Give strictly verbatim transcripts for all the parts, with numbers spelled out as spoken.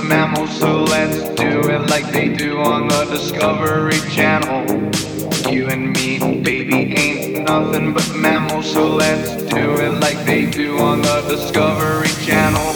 mammals, so let's do it like they do on the Discovery Channel. You and me, baby, ain't nothing but mammals, so let's do it like they do on the Discovery Channel.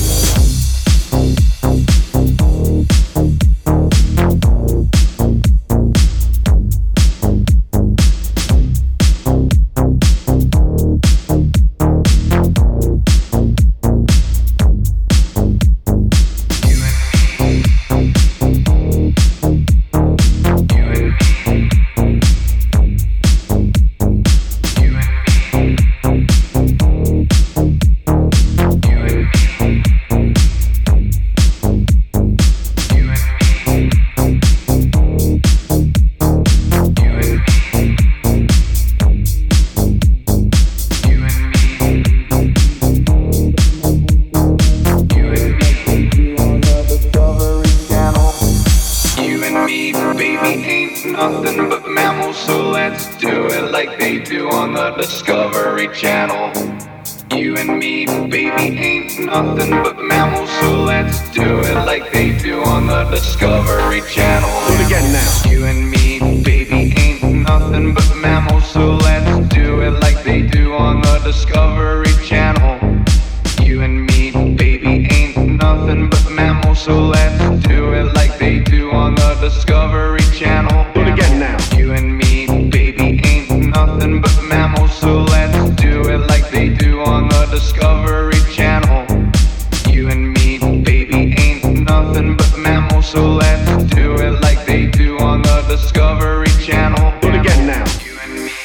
Nothing but mammals, so let's do it like they do on the Discovery Channel. You and me, baby, ain't nothing but mammals, so let's do it like they do on the Discovery Channel. Do it again now. You and me, baby, ain't nothing but mammals, so let's do it like they do on the Discovery Channel. You and me, baby, ain't nothing but mammals, so let's do it like they do on the Discovery Channel. You and me, baby, ain't nothing but mammals, so let's do it like they do on the Discovery Channel. You and me, baby, ain't nothing but mammals, so let's do it like they do on the Discovery Channel. Do it again now. You and me,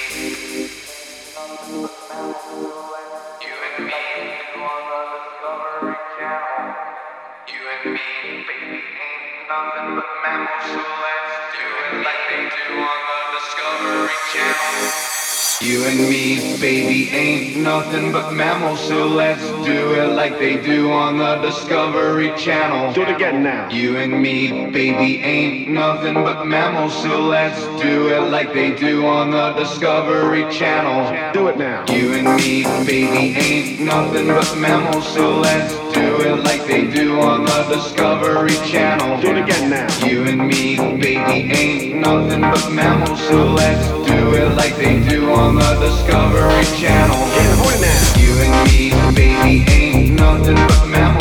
nothing but mammals, you and me, on the Discovery Channel. You and me, baby, ain't nothing but mammals, so let's do it like they do on the Discovery Channel. You and me, baby, ain't nothing but mammals, so let's do it like they do on the Discovery Channel. Do it again now. You and me, baby, ain't nothing but mammals, so let's do it like they do on the Discovery Channel. Do it now. You and me, baby, ain't nothing but mammals, so let's do it like they do on the Discovery Channel. Do it again now. You and me, baby, ain't nothing but mammals, so let's do it like they do on the Discovery Channel. Yeah, hold it now. You and me, baby, ain't nothing but mammals.